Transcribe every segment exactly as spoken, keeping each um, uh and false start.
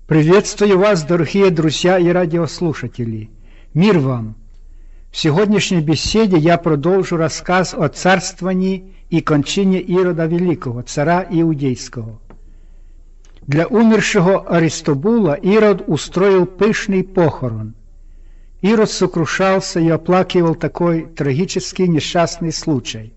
Приветствую вас, дорогие друзья и радиослушатели. Мир вам! В сегодняшней беседе я продолжу рассказ о царствовании и кончине Ирода Великого, царя Иудейского. Для умершего Аристобула Ирод устроил пышный похорон. Ирод сокрушался и оплакивал такой трагический несчастный случай.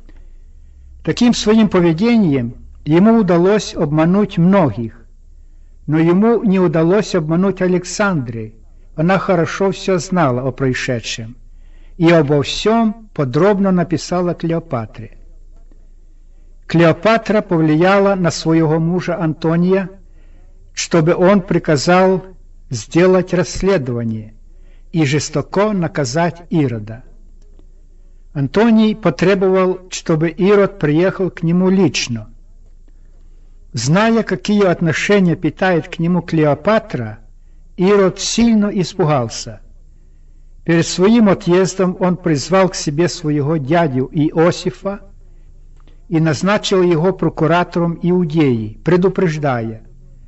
Таким своим поведением ему удалось обмануть многих, но ему не удалось обмануть Александры. Она хорошо все знала о происшедшем и обо всем подробно написала Клеопатре. Клеопатра повлияла на своего мужа Антония, чтобы он приказал сделать расследование и жестоко наказать Ирода. Антоний потребовал, чтобы Ирод приехал к нему лично. Зная, какие отношения питает к нему Клеопатра, Ирод сильно испугался. Перед своим отъездом он призвал к себе своего дядю Иосифа и назначил его прокуратором Иудеи, предупреждая,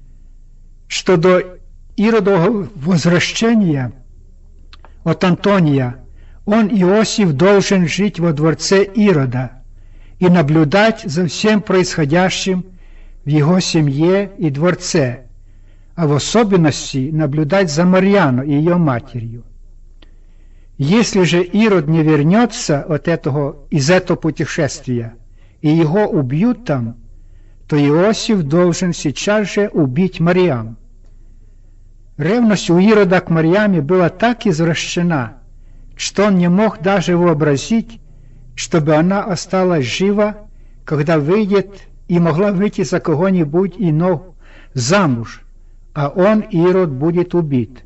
что до Иродового возвращения от Антония он, Иосиф, должен жить во дворце Ирода и наблюдать за всем происходящим в его семье и дворце, а в особенности наблюдать за Марьяной и ее матерью. Если же Ирод не вернется от этого, из этого путешествия, и его убьют там, то Иосиф должен сейчас же убить Марьям. Ревность у Ирода к Марьяме была так извращена, что он не мог даже вообразить, чтобы она осталась жива, когда выйдет и могла выйти за кого-нибудь иного замуж, а он, Ирод, будет убит.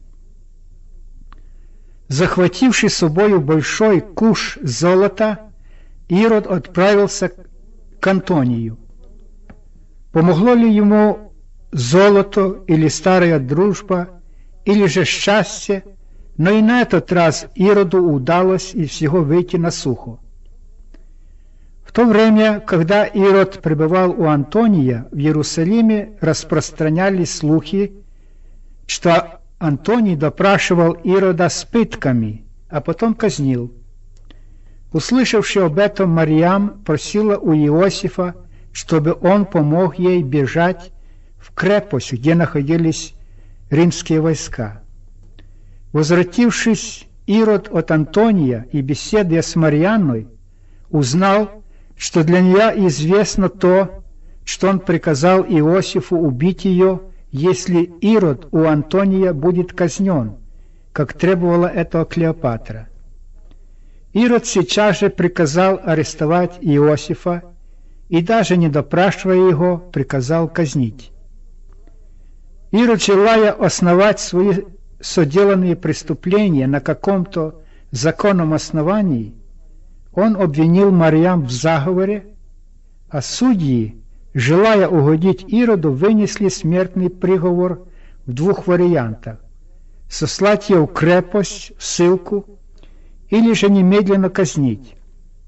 Захвативший с собою большой куш золота, Ирод отправился к Антонию. Помогло ли ему золото или старая дружба, или же счастье, но и на этот раз Ироду удалось из всего выйти на сухо. В то время, когда Ирод пребывал у Антония, в Иерусалиме распространялись слухи, что Антоний допрашивал Ирода с пытками, а потом казнил. Услышавши об этом, Марьям просила у Иосифа, чтобы он помог ей бежать в крепость, где находились римские войска. Возвратившись, Ирод от Антония и беседуя с Марьяной, узнал, что для нее известно то, что он приказал Иосифу убить ее, если Ирод у Антония будет казнен, как требовала этого Клеопатра. Ирод сейчас же приказал арестовать Иосифа и, даже не допрашивая его, приказал казнить. Ирод, желая основать свои соделанные преступления на каком-то законном основании, он обвинил Марьям в заговоре, а судьи, желая угодить Ироду, вынесли смертный приговор в двух вариантах: сослать ее в крепость, в ссылку, или же немедленно казнить.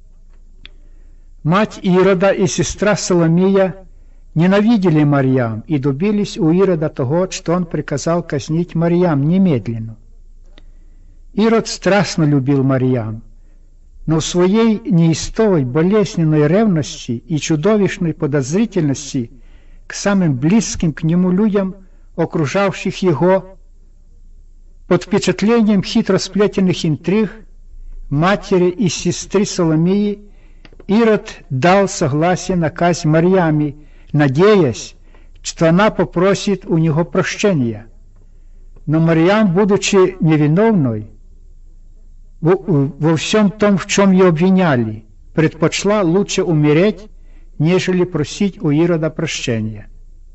Мать Ирода и сестра Соломия ненавидели Марьям и добились у Ирода того, что он приказал казнить Марьям немедленно. Ирод страстно любил Марьям, но в своей неистовой болезненной ревности и чудовищной подозрительности к самым близким к нему людям, окружавших его, под впечатлением хитро сплетенных интриг матери и сестры Соломии, Ирод дал согласие на казнь Марьями, надеясь, что она попросит у него прощения. Но Марьям, будучи невиновной во, во всем том, в чем ее обвиняли, предпочла лучше умереть, нежели просить у Ирода прощения.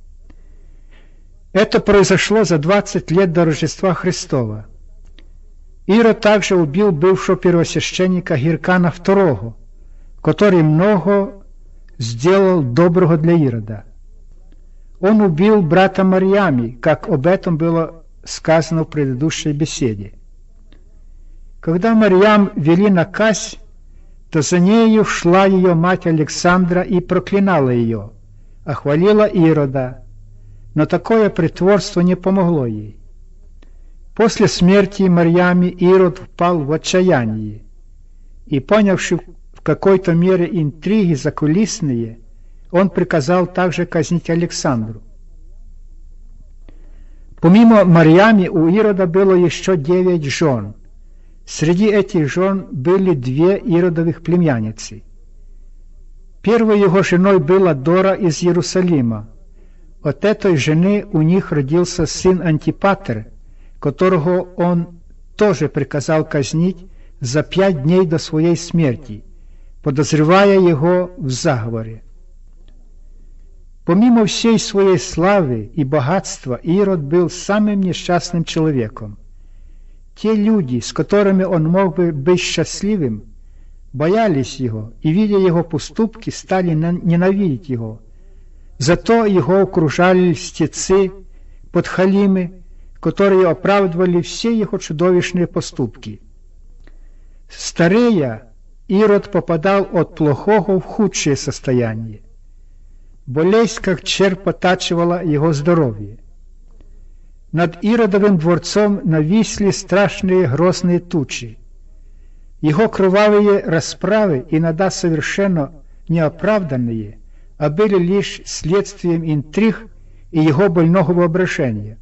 Это произошло за двадцать лет до Рождества Христова. Ирод также убил бывшего первосвященника Гиркана второго, который много сделал доброго для Ирода. Он убил брата Марьями, как об этом было сказано в предыдущей беседе. Когда Марьям вели на казнь, то за нею шла ее мать Александра и проклинала ее, а хвалила Ирода, но такое притворство не помогло ей. После смерти Марьями Ирод впал в отчаяние и, понявши в какой-то мере интриги закулисные, он приказал также казнить Александру. Помимо Марьями у Ирода было еще девять жен. Среди этих жен были две Иродовых племянницы. Первой его женой была Дора из Иерусалима. От этой жены у них родился сын Антипатр, которого он тоже приказал казнить за пять дней до своей смерти, подозревая его в заговоре. Помимо всей своей славы и богатства, Ирод был самым несчастным человеком. Те люди, с которыми он мог бы быть счастливым, боялись его и, видя его поступки, стали ненавидеть его. Зато его окружали льстецы, подхалимы, которые оправдывали все его чудовищные поступки. Старея, Ирод попадал от плохого в худшее состояние. Болезнь, как червь, потачивала его здоровье. Над Иродовым дворцом нависли страшные грозные тучи. Его кровавые расправы, иногда совершенно неоправданные, а были лишь следствием интриг и его больного воображения.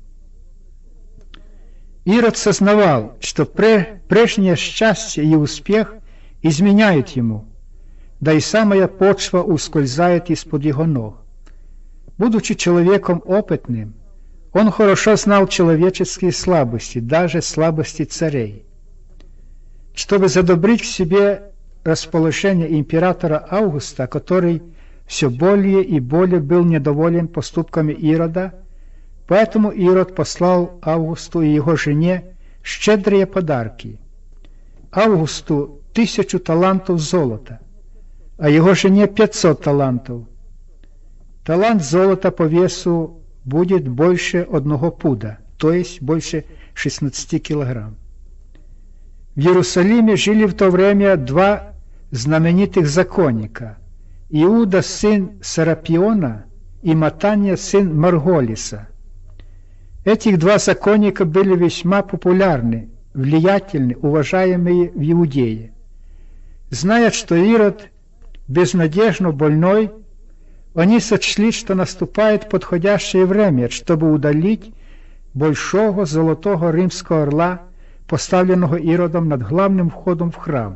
Ирод сознавал, что прежнее счастье и успех изменяют ему, да и самая почва ускользает из-под его ног. Будучи человеком опытным, он хорошо знал человеческие слабости, даже слабости царей. Чтобы задобрить к себе расположение императора Августа, который все более и более был недоволен поступками Ирода, поэтому Ирод послал Августу и его жене щедрые подарки. Августу тысячу талантов золота, а его жене пятьсот талантов. Талант золота по весу будет больше одного пуда, то есть больше шестнадцати килограмм. В Иерусалиме жили в то время два знаменитых законника: Иуда, сын Сарапиона, и Матания, сын Марголиса. Этих два законника были весьма популярны, влиятельны, уважаемые в Иудее. Зная, что Ирод безнадежно больной, они сочли, что наступает подходящее время, чтобы удалить большого золотого римского орла, поставленного Иродом над главным входом в храм.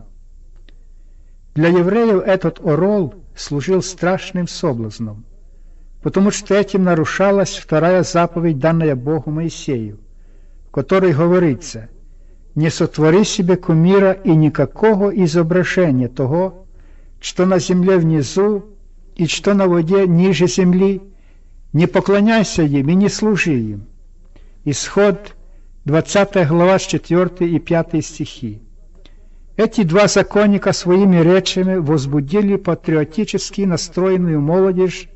Для евреев этот орел служил страшным соблазном, потому что этим нарушалась вторая заповедь, данная Богу Моисею, в которой говорится: «Не сотвори себе кумира и никакого изображения того, что на земле внизу и что на воде ниже земли, не поклоняйся им и не служи им». Исход двадцатая глава, с четвёртого и пятого стихи. Эти два законника своими речами возбудили патриотически настроенную молодежь,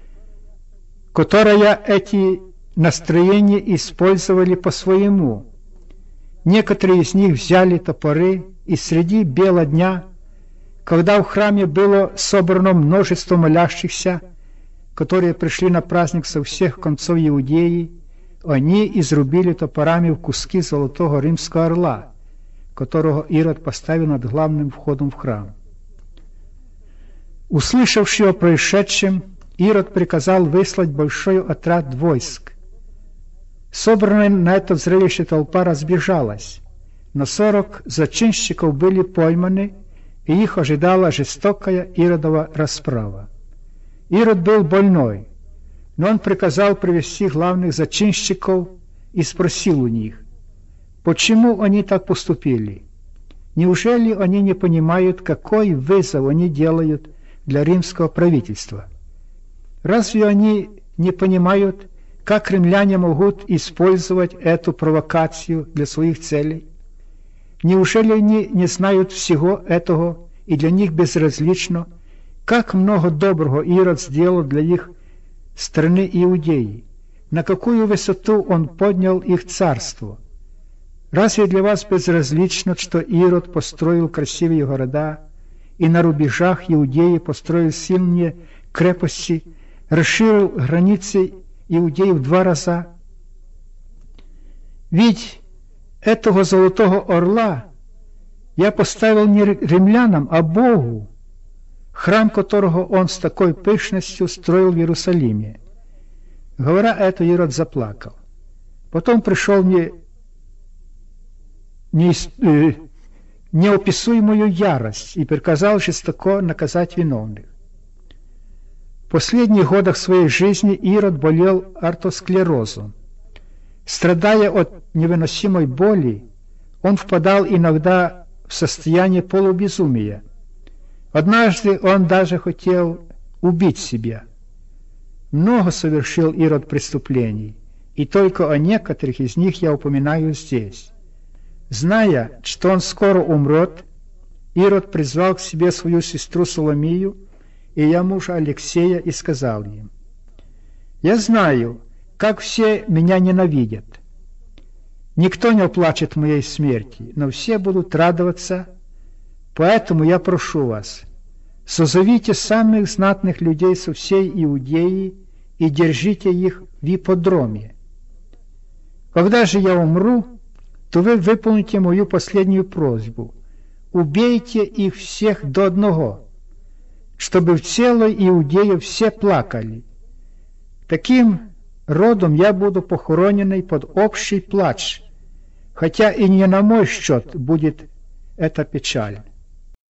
которая эти настроения использовали по-своему. Некоторые из них взяли топоры, и среди бела дня, когда в храме было собрано множество молящихся, которые пришли на праздник со всех концов Иудеи, они изрубили топорами в куски золотого римского орла, которого Ирод поставил над главным входом в храм. Услышавши о происшедшем, Ирод приказал выслать большой отряд войск. Собранная на это зрелище толпа разбежалась, но сорок зачинщиков были пойманы, и их ожидала жестокая Иродова расправа. Ирод был больной, но он приказал привести главных зачинщиков и спросил у них, почему они так поступили. Неужели они не понимают, какой вызов они делают для римского правительства? Разве они не понимают, как римляне могут использовать эту провокацию для своих целей? Неужели они не знают всего этого, и для них безразлично, как много доброго Ирод сделал для их страны Иудеи, на какую высоту он поднял их царство? Разве для вас безразлично, что Ирод построил красивые города и на рубежах Иудеи построил сильные крепости, расширил границы иудеев два раза? Ведь этого золотого орла я поставил не римлянам, а Богу, храм которого он с такой пышностью строил в Иерусалиме. Говоря это, Ирод заплакал. Потом пришел мне не, э, неописуемую ярость и приказал жестоко наказать виновных. В последних годах своей жизни Ирод болел артосклерозом. Страдая от невыносимой боли, он впадал иногда в состояние полубезумия. Однажды он даже хотел убить себя. Много совершил Ирод преступлений, и только о некоторых из них я упоминаю здесь. Зная, что он скоро умрет, Ирод призвал к себе свою сестру Соломию и я мужа Алексея и сказал им: «Я знаю, как все меня ненавидят. Никто не оплачет моей смерти, но все будут радоваться, поэтому я прошу вас, созовите самых знатных людей со всей Иудеи и держите их в ипподроме. Когда же я умру, то вы выполните мою последнюю просьбу: убейте их всех до одного, чтобы в целой Иудее все плакали. Таким родом я буду похороненный под общий плач, хотя и не на мой счет будет эта печаль».